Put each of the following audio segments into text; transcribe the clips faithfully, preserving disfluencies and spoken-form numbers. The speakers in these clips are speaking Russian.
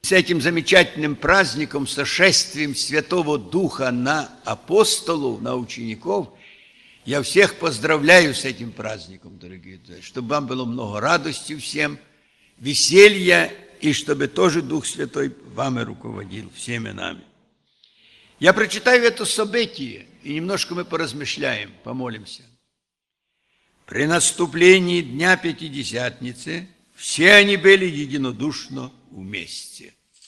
С этим замечательным праздником, сошествием Святого Духа на апостолов, на учеников, я всех поздравляю с этим праздником, дорогие друзья, чтобы вам было много радости всем, веселья, и чтобы тоже Дух Святой вами руководил, всеми нами. Я прочитаю это событие, и немножко мы поразмышляем, помолимся. При наступлении Дня Пятидесятницы все они были единодушно вместе.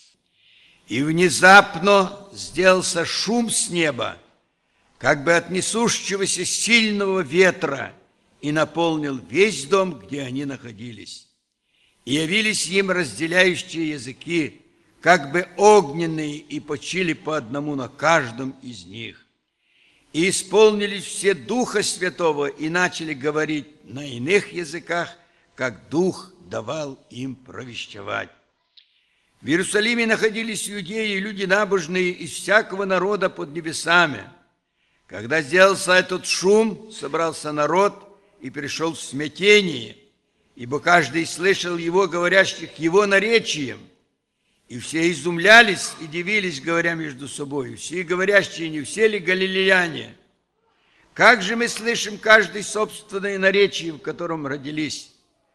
И внезапно сделался шум с неба, как бы от несущегося сильного ветра, и наполнил весь дом, где они находились. И явились им разделяющие языки, как бы огненные, и почили по одному на каждом из них. И исполнились все Духа Святого, и начали говорить на иных языках, как Дух давал им провещевать. В Иерусалиме находились иудеи и люди набожные из всякого народа под небесами. Когда сделался этот шум, собрался народ и пришел в смятение, ибо каждый слышал его, говорящих его наречием. И все изумлялись и дивились, говоря между собой: все говорящие, не все ли галилеяне? Как же мы слышим каждый собственное наречие, в котором родились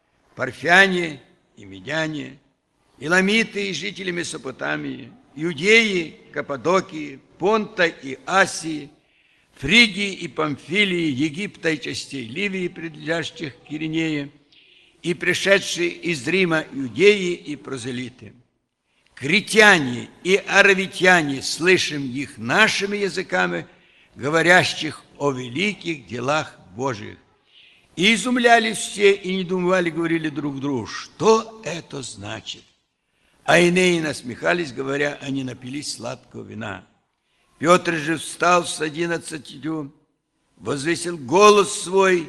парфяне и медяне, Иламиты и жители Месопотамии, Иудеи, Каппадокии, Понта и Асии, Фригии и Памфилии, Египта и частей Ливии, прилежащих к Киринее, и пришедшие из Рима иудеи и прозелиты. Критяне и аравитяне, слышим их нашими языками, говорящих о великих делах Божьих. И изумлялись все, и недоумевали, говорили друг другу: что это значит? А иные насмехались, говоря, они напились сладкого вина. Петр же встал с одиннадцатью, возвысил голос свой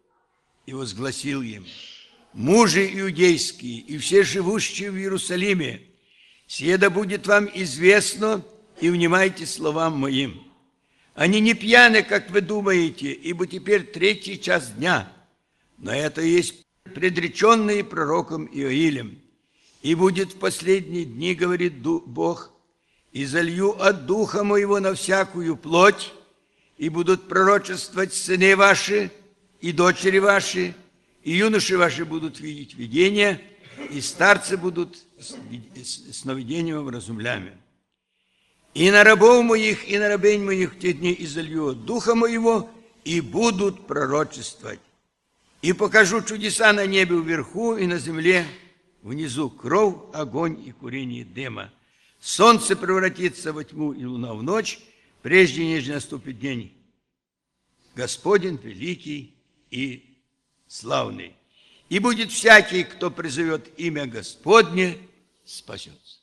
и возгласил им: мужи иудейские и все живущие в Иерусалиме, сие да будет вам известно, и внимайте словам моим. Они не пьяны, как вы думаете, ибо теперь третий час дня, но это есть предреченные пророком Иоилем. И будет в последние дни, говорит Бог, и залью от Духа моего на всякую плоть, и будут пророчествовать сыны ваши и дочери ваши, и юноши ваши будут видеть видения, и старцы будут сновидением вразумлями. И на рабов моих, и на рабынь моих в те дни изолью от Духа моего, и будут пророчествовать. И покажу чудеса на небе вверху и на земле внизу: кровь, огонь и курение дыма. Солнце превратится во тьму и луна в ночь, прежде нежели наступит день Господень великий и славный. И будет всякий, кто призовет имя Господне, спасется.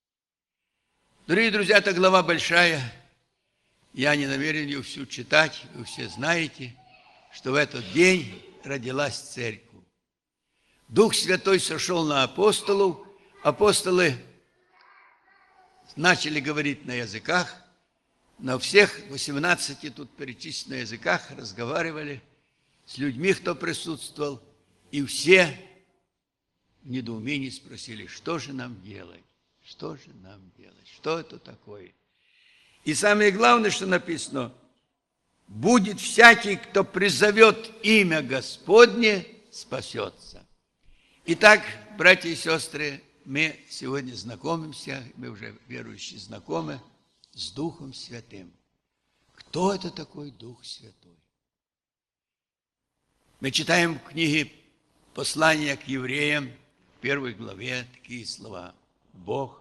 Дорогие друзья, это глава большая. Я не намерен ее всю читать. Вы все знаете, что в этот день родилась церковь. Дух Святой сошел на апостолов. Апостолы начали говорить на языках. На всех восемнадцати тут перечисленных на языках разговаривали с людьми, кто присутствовал. И все в недоумении спросили: что же нам делать? Что же нам делать? Что это такое? И самое главное, что написано: будет всякий, кто призовет имя Господне, спасется. Итак, братья и сестры, мы сегодня знакомимся, мы уже верующие знакомы с Духом Святым. Кто это такой Дух Святой? Мы читаем в книге послания к евреям, в первой главе, такие слова: Бог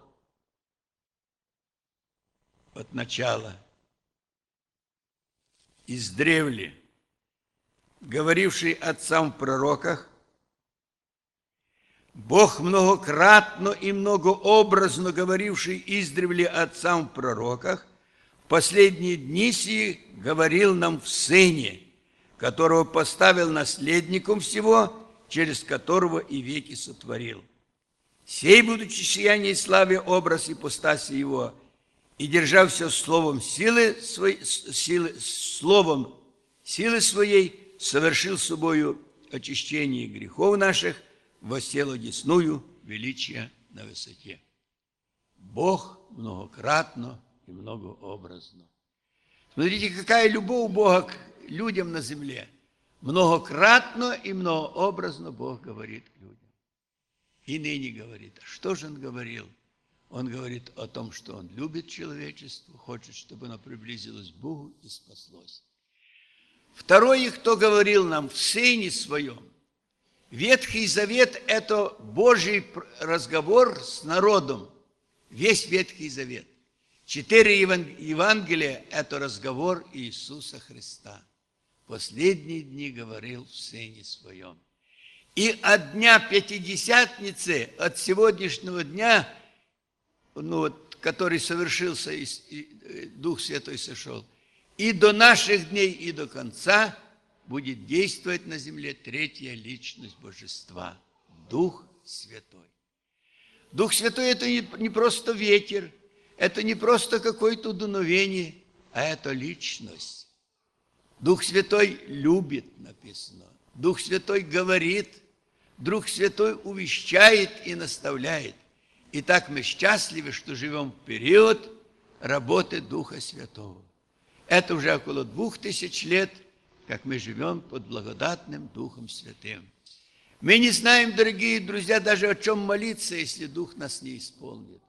от начала, издревле, говоривший отцам в пророках, Бог многократно и многообразно говоривший издревле отцам в пророках, в последние дни сии говорил нам в Сыне, которого поставил наследником всего, через которого и веки сотворил. Сей, будучи сияние и славе образ ипостаси его, и держа все словом силы, своей, силы, словом силы своей, совершил собою очищение грехов наших, воссел одесную величия на высоте. Бог многократно и многообразно. Смотрите, какая любовь Бога к людям на земле. Многократно и многообразно Бог говорит к людям. И ныне говорит. А что же Он говорил? Он говорит о том, что Он любит человечество, хочет, чтобы оно приблизилось к Богу и спаслось. Второе, кто говорил нам в Сыне Своем. Ветхий Завет – это Божий разговор с народом. Весь Ветхий Завет. Четыре Евангелия – это разговор Иисуса Христа. Последние дни говорил в Сыне Своем. И от дня Пятидесятницы, от сегодняшнего дня, ну вот, который совершился, и Дух Святой сошел, и до наших дней, и до конца будет действовать на земле третья личность Божества – Дух Святой. Дух Святой – это не просто ветер, это не просто какое-то дуновение, а это личность. Дух Святой любит, написано. Дух Святой говорит, Дух Святой увещает и наставляет. И так мы счастливы, что живем в период работы Духа Святого. Это уже около двух тысяч лет, как мы живем под благодатным Духом Святым. Мы не знаем, дорогие друзья, даже о чем молиться, если Дух нас не исполнит.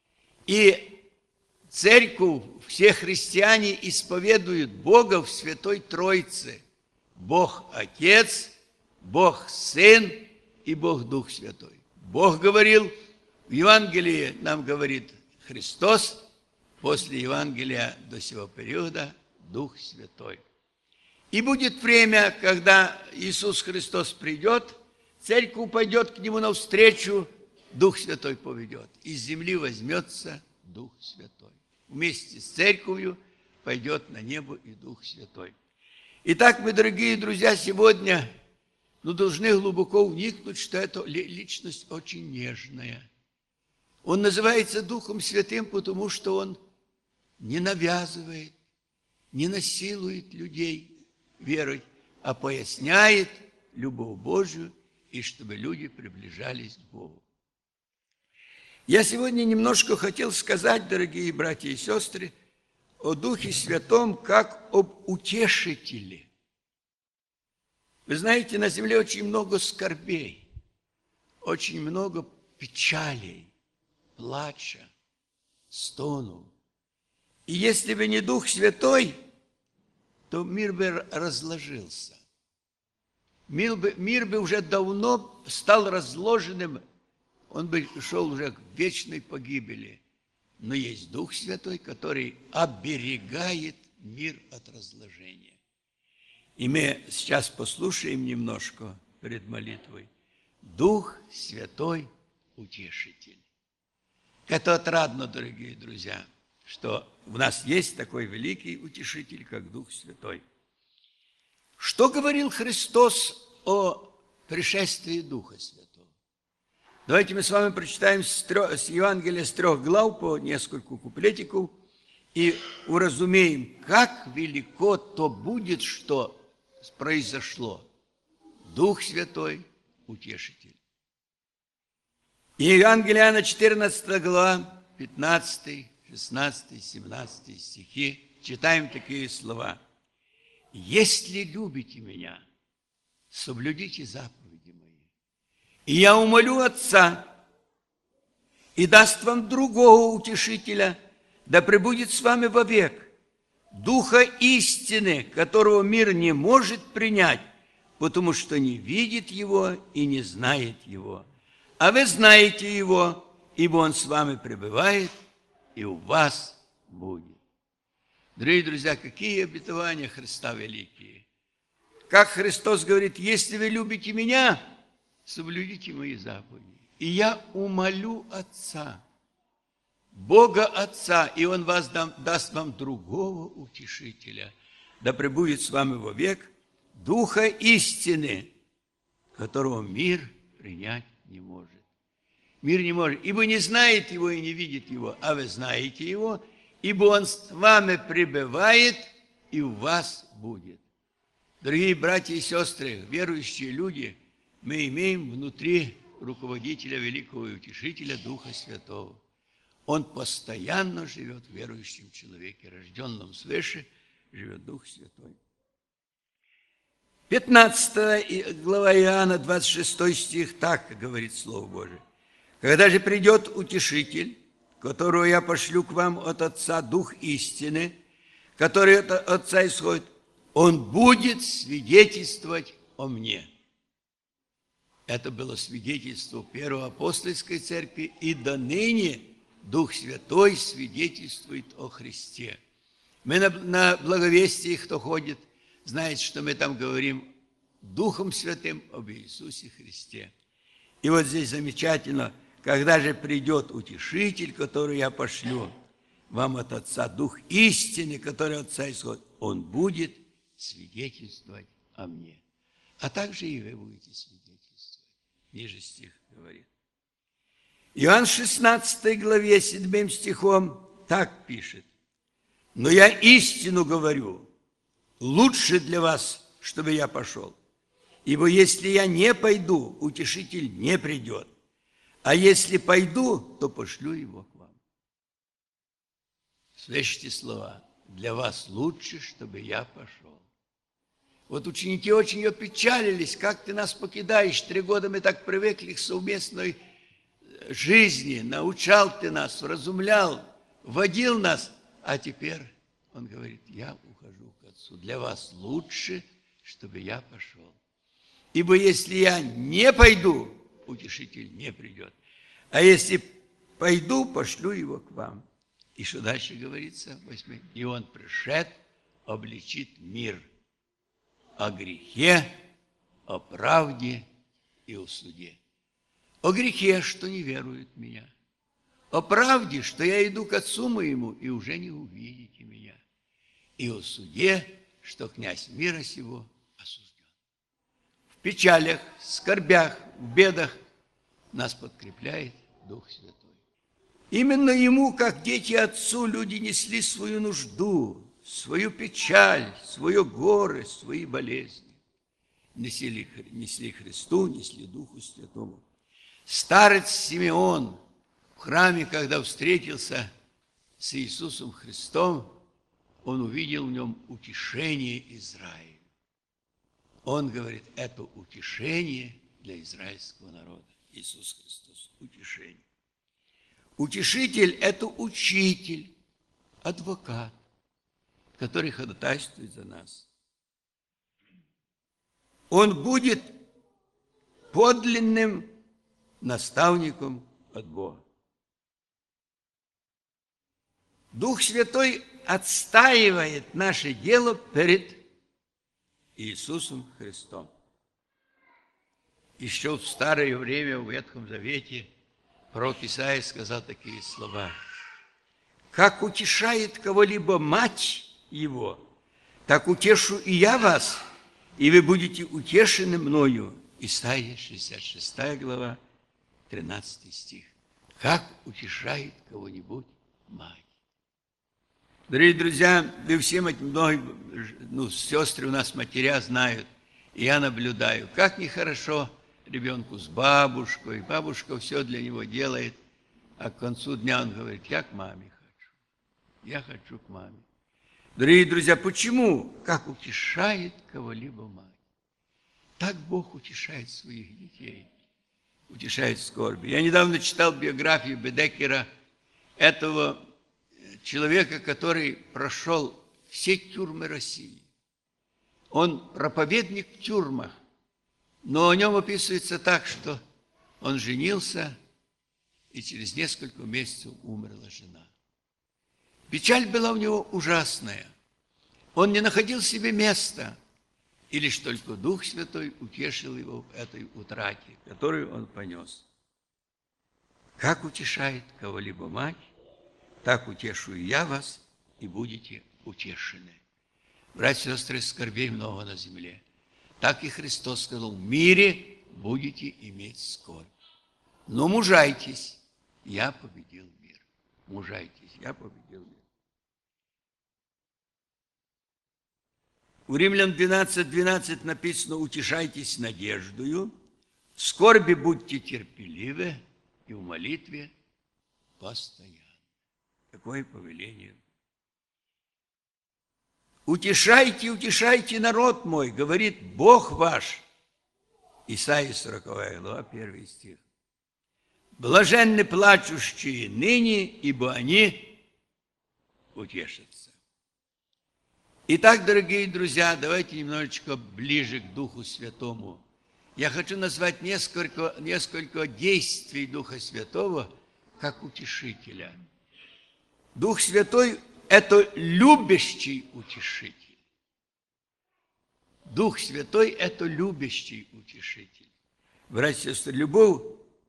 И Церковь, все христиане исповедуют Бога в Святой Троице. Бог Отец, Бог Сын и Бог Дух Святой. Бог говорил, в Евангелии нам говорит Христос, после Евангелия до сего периода Дух Святой. И будет время, когда Иисус Христос придет, Церковь пойдет к Нему навстречу, Дух Святой поведет. Из земли возьмется Дух Святой. Вместе с Церковью пойдет на небо и Дух Святой. Итак, мы, дорогие друзья, сегодня ну, должны глубоко вникнуть, что эта личность очень нежная. Он называется Духом Святым, потому что Он не навязывает, не насилует людей верой, а поясняет любовь Божию, и чтобы люди приближались к Богу. Я сегодня немножко хотел сказать, дорогие братья и сестры, о Духе Святом как об утешителе. Вы знаете, на земле очень много скорбей, очень много печалей, плача, стонов. И если бы не Дух Святой, то мир бы разложился. Мир бы, мир бы уже давно стал разложенным, он бы шел уже к вечной погибели. Но есть Дух Святой, который оберегает мир от разложения. И мы сейчас послушаем немножко перед молитвой. Дух Святой Утешитель. Это отрадно, дорогие друзья, что у нас есть такой великий Утешитель, как Дух Святой. Что говорил Христос о пришествии Духа Святого? Давайте мы с вами прочитаем с, трех, с Евангелия с трех глав по нескольку куплетиков и уразумеем, как велико то будет, что произошло. Дух Святой Утешитель. Евангелие Иоанна, четырнадцатая глава, пятнадцатый, шестнадцатый, семнадцатый стихи. Читаем такие слова. «Если любите меня, соблюдите заповеди мои. И я умолю Отца, и даст вам другого утешителя, да пребудет с вами вовек, Духа истины, которого мир не может принять, потому что не видит его и не знает его. А вы знаете его, ибо он с вами пребывает и у вас будет». Дорогие друзья, какие обетования Христа великие! Как Христос говорит, если вы любите меня, соблюдите мои заповеди. И я умолю Отца, Бога Отца, и Он вас дам, даст вам другого утешителя, да пребудет с вами вовек Духа истины, которого мир принять не может. Мир не может, ибо не знает его и не видит его, а вы знаете его, ибо он с вами пребывает и у вас будет. Дорогие братья и сестры, верующие люди, мы имеем внутри руководителя великого и утешителя Духа Святого. Он постоянно живет в верующем человеке, рожденном свыше, живет Дух Святой. пятнадцатая глава Иоанна, двадцать шестой стих, так говорит Слово Божие. «Когда же придет Утешитель, которого я пошлю к вам от Отца, Дух истины, который от Отца исходит, Он будет свидетельствовать о мне». Это было свидетельство Первой апостольской церкви, и до ныне Дух Святой свидетельствует о Христе. Мы на, на благовестии, кто ходит, знает, что мы там говорим Духом Святым об Иисусе Христе. И вот здесь замечательно, когда же придет Утешитель, который я пошлю вам от Отца, Дух истины, который от Отца исходит, Он будет свидетельствовать о мне. А также и вы будете свидетельствовать. Ниже стих говорит. Иоанн шестнадцатой главе, седьмым стихом так пишет. «Но я истину говорю, лучше для вас, чтобы я пошел. Ибо если я не пойду, Утешитель не придет. А если пойду, то пошлю его к вам». Слышите слова? Для вас лучше, чтобы я пошел. Вот ученики очень опечалились. Как ты нас покидаешь? Три года мы так привыкли к совместной жизни. Научал ты нас, вразумлял, водил нас. А теперь он говорит, я ухожу к Отцу. Для вас лучше, чтобы я пошел. Ибо если я не пойду, Утешитель не придет. А если пойду, пошлю его к вам. И что дальше говорится? Восьмой. И он пришед, обличит мир о грехе, о правде и о суде. О грехе, что не веруют в меня. О правде, что я иду к Отцу моему, и уже не увидите меня. И о суде, что князь мира сего осужден. В печалях, скорбях, в бедах нас подкрепляет Дух Святой. Именно Ему, как дети Отцу, люди несли свою нужду, свою печаль, свое горе, свои болезни. Несли, несли Христу, несли Духу Святому. Старец Симеон в храме, когда встретился с Иисусом Христом, он увидел в нем утешение Израиля. Он говорит, это утешение для израильского народа. Иисус Христос, утешение. Утешитель – это учитель, адвокат, который ходатайствует за нас. Он будет подлинным наставником от Бога. Дух Святой отстаивает наше дело перед Иисусом Христом. Еще в старое время, в Ветхом Завете, пророк Исаия сказал такие слова. «Как утешает кого-либо мать его, так утешу и я вас, и вы будете утешены мною». Исаия, шестьдесят шестая глава, тринадцатый стих. Как утешает кого-нибудь мать. Дорогие друзья, вы все, многие, ну, сестры у нас матеря знают, и я наблюдаю, как нехорошо ребенку с бабушкой, бабушка все для него делает, а к концу дня он говорит, я к маме хочу, я хочу к маме. Дорогие друзья, почему? Как утешает кого-либо мать. Так Бог утешает своих детей, утешает скорби. Я недавно читал биографию Бедекера, этого человека, который прошел все тюрьмы России. Он проповедник в тюрьмах, но о нем описывается так, что он женился, и через несколько месяцев умерла жена. Печаль была у него ужасная. Он не находил себе места, и лишь только Дух Святой утешил его в этой утрате, которую он понес. Как утешает кого-либо мать, так утешу и я вас, и будете утешены. Братья и сестры, скорбей много на земле. Так и Христос сказал, в мире будете иметь скорбь. Но мужайтесь, я победил мир. Мужайтесь, я победил мир. У Римлян двенадцать двенадцать написано, утешайтесь надеждою, в скорби будьте терпеливы и в молитве постоянно. Такое повеление. «Утешайте, утешайте народ мой, говорит Бог ваш». Исайя сороковая глава, первый стих. «Блаженны плачущие ныне, ибо они утешатся». Итак, дорогие друзья, давайте немножечко ближе к Духу Святому. Я хочу назвать несколько, несколько действий Духа Святого как утешителя. Дух Святой – это любящий утешитель. Дух Святой – это любящий утешитель. Братья и сестры, любовь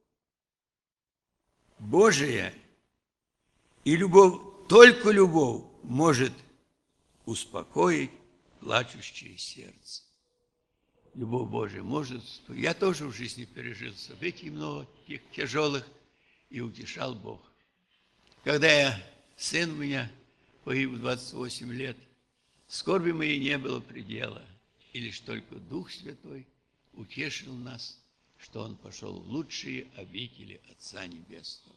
Божия и любовь, только любовь может успокоить плачущее сердце. Любовь Божия может успокоить. Я тоже в жизни пережил событий много, тех тяжелых, и утешал Бог. Когда я, сын у меня погиб в двадцать восемь лет, скорби моей не было предела, и лишь только Дух Святой утешил нас, что Он пошел в лучшие обители Отца Небесного.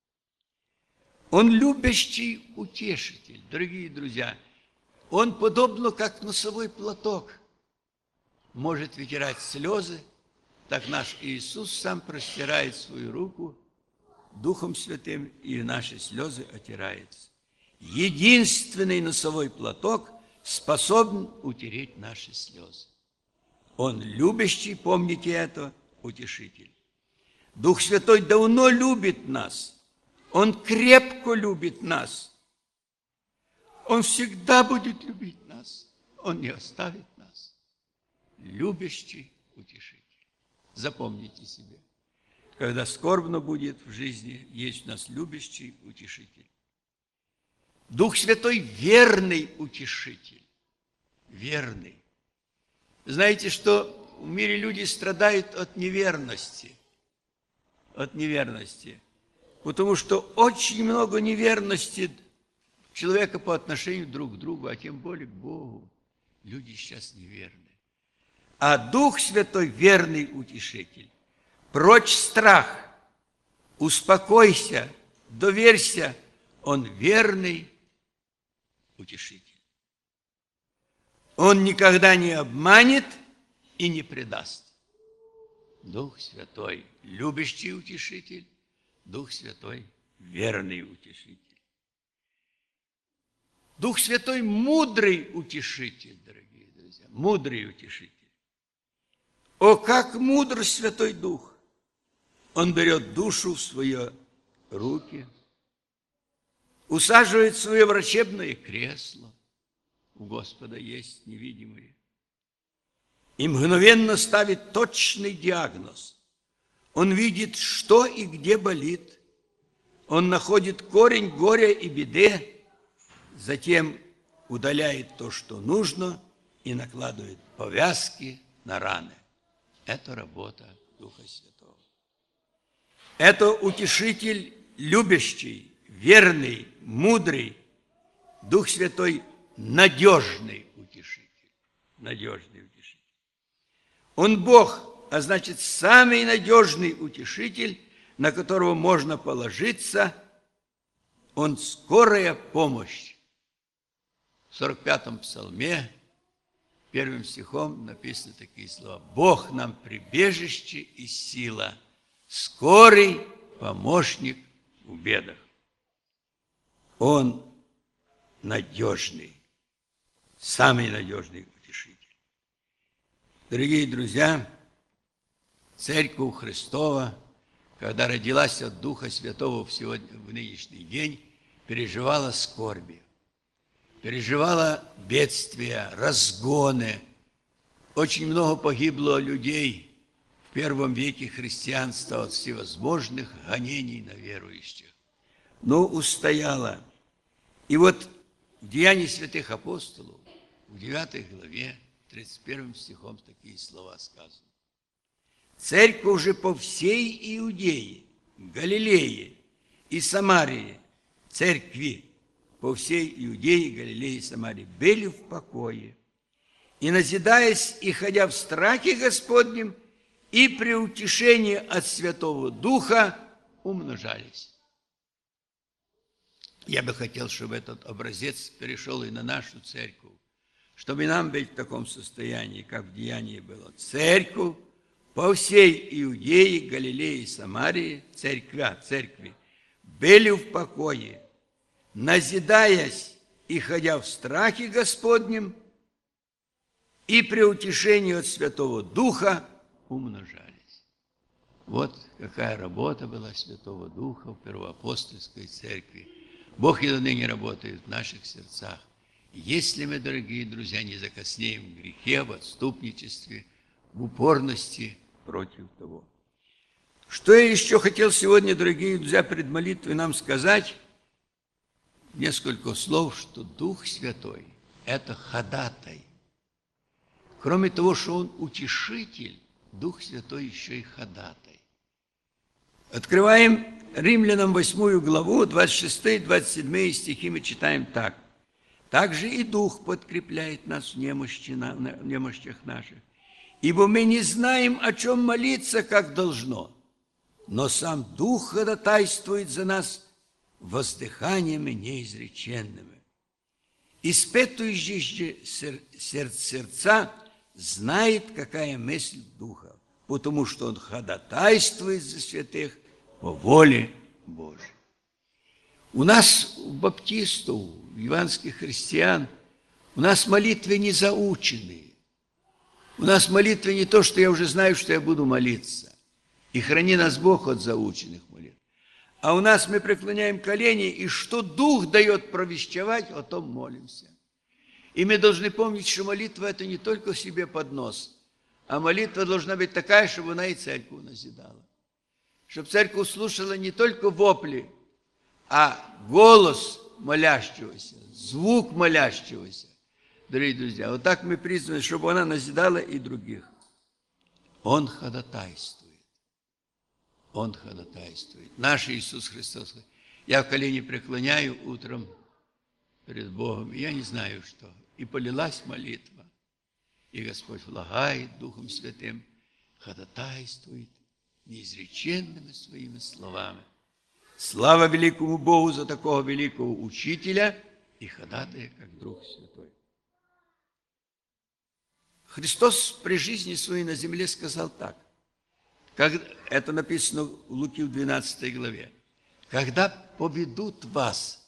Он любящий утешитель, дорогие друзья. Он, подобно как носовой платок, может вытирать слезы, так наш Иисус сам простирает свою руку Духом Святым, и наши слезы отираются. Единственный носовой платок способен утереть наши слезы. Он любящий, помните это, утешитель. Дух Святой давно любит нас. Он крепко любит нас. Он всегда будет любить нас. Он не оставит нас. Любящий утешитель. Запомните себе. Когда скорбно будет в жизни, есть у нас любящий утешитель. Дух Святой – верный утешитель. Верный. Знаете, что в мире люди страдают от неверности. От неверности. Потому что очень много неверности человека по отношению друг к другу, а тем более к Богу. Люди сейчас неверны. А Дух Святой – верный утешитель. Прочь страх, успокойся, доверься, Он верный утешитель. Он никогда не обманет и не предаст. Дух Святой – любящий утешитель, Дух Святой – верный утешитель. Дух Святой – мудрый утешитель, дорогие друзья, мудрый утешитель. О, как мудр Святой Дух! Он берет душу в свои руки, усаживает в свое врачебное кресло, у Господа есть невидимые, и мгновенно ставит точный диагноз. Он видит, что и где болит. Он находит корень горя и беды, затем удаляет то, что нужно, и накладывает повязки на раны. Это работа Духа Святого. Это утешитель любящий, верный, мудрый. Дух Святой – надежный утешитель. Надежный утешитель. Он Бог, а значит, самый надежный утешитель, на которого можно положиться. Он скорая помощь. В сорок пятом псалме, первым стихом написаны такие слова. Бог нам прибежище и сила, скорый помощник в бедах. Он надежный, самый надежный утешитель. Дорогие друзья, Церковь Христова, когда родилась от Духа Святого в, сегодня, в нынешний день, переживала скорби, переживала бедствия, разгоны. Очень много погибло людей в первом веке христианства от всевозможных гонений на верующих. Но устояла. И вот в Деянии святых апостолов, в девятой главе, тридцать первым стихом такие слова сказаны. Церковь же по всей Иудее, Галилее и Самарии, церкви по всей Иудее, Галилее и Самарии, были в покое, и, назидаясь и ходя в страхе Господнем, и при утешении от Святого Духа умножались. Я бы хотел, чтобы этот образец перешел и на нашу церковь, чтобы нам быть в таком состоянии, как в Деянии было. Церковь по всей Иудее, Галилее и Самарии, церквя, церкви, были в покое, назидаясь и ходя в страхе Господнем, и при утешении от Святого Духа умножались. Вот какая работа была Святого Духа в Первоапостольской церкви. Бог и до ныне работает в наших сердцах. Если мы, дорогие друзья, не закоснеем в грехе, в отступничестве, в упорности против того. Что я еще хотел сегодня, дорогие друзья, перед молитвой нам сказать? Несколько слов, что Дух Святой – это ходатай. Кроме того, что Он утешитель, Дух Святой еще и ходатай. Открываем Римлянам восьмую главу, двадцать шестые двадцать седьмые стихи мы читаем так. «Также и Дух подкрепляет нас в немощи, в немощах наших, ибо мы не знаем, о чем молиться, как должно, но сам Дух ходатайствует за нас воздыханиями неизреченными. Испытующий же сердца знает, какая мысль Духа, потому что Он ходатайствует за святых по воле Божьей». У нас, у баптистов, у евангельских христиан, у нас молитвы не заученные. У нас молитвы не то, что я уже знаю, что я буду молиться. И храни нас Бог от заученных молитв. А у нас мы преклоняем колени, и что Дух дает провещевать, о том молимся. И мы должны помнить, что молитва – это не только себе под нос, а молитва должна быть такая, чтобы она и церковь назидала. Чтобы церковь слушала не только вопли, а голос молящегося, звук молящегося. Дорогие друзья, вот так мы призваны, чтобы она назидала и других. Он ходатайствует. Он ходатайствует. Наш Иисус Христос. Я в колени преклоняю утром перед Богом, и я не знаю, что. И полилась молитва. И Господь влагает Духом Святым, ходатайствует неизреченными своими словами. Слава великому Богу за такого великого учителя и ходатая, как Дух Святой. Христос при жизни своей на земле сказал так, как это написано в Луки в двенадцатой главе. «Когда поведут вас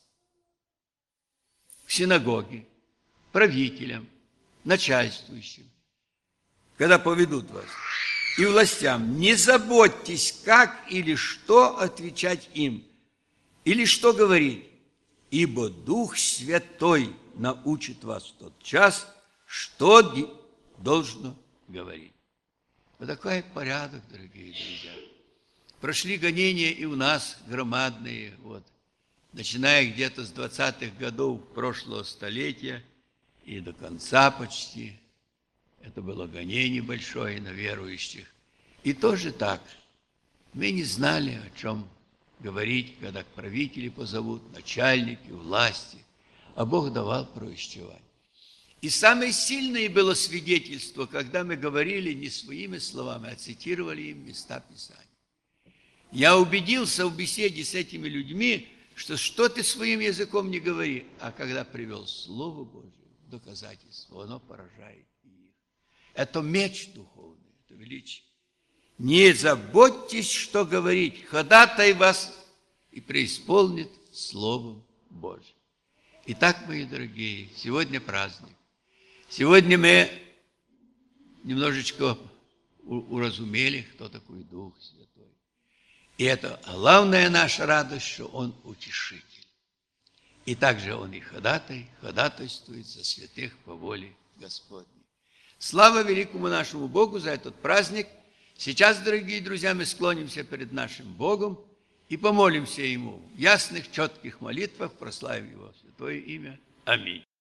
к синагоге, правителям, начальствующим, когда поведут вас, и властям, не заботьтесь, как или что отвечать им, или что говорить, ибо Дух Святой научит вас в тот час, что должно говорить». Вот такой порядок, дорогие друзья. Прошли гонения и у нас громадные, вот, начиная где-то с двадцатых годов прошлого столетия и до конца почти. Это было гонение большое на верующих. И тоже так. Мы не знали, о чем говорить, когда правители позовут, начальники, власти. А Бог давал провещевать. И самое сильное было свидетельство, когда мы говорили не своими словами, а цитировали им места Писания. Я убедился в беседе с этими людьми, что что ты своим языком не говори, а когда привел Слово Божие, доказательство, оно поражает их. Это меч духовный, это величие. Не заботьтесь, что говорить, ходатай вас и преисполнит Словом Божьим. Итак, мои дорогие, сегодня праздник. Сегодня мы немножечко уразумели, кто такой Дух Святой. И это главная наша радость, что Он утешитель. И также Он и ходатай, ходатайствует за святых по воле Господней. Слава великому нашему Богу за этот праздник. Сейчас, дорогие друзья, мы склонимся перед нашим Богом и помолимся Ему в ясных, четких молитвах, прославим Его святое имя. Аминь.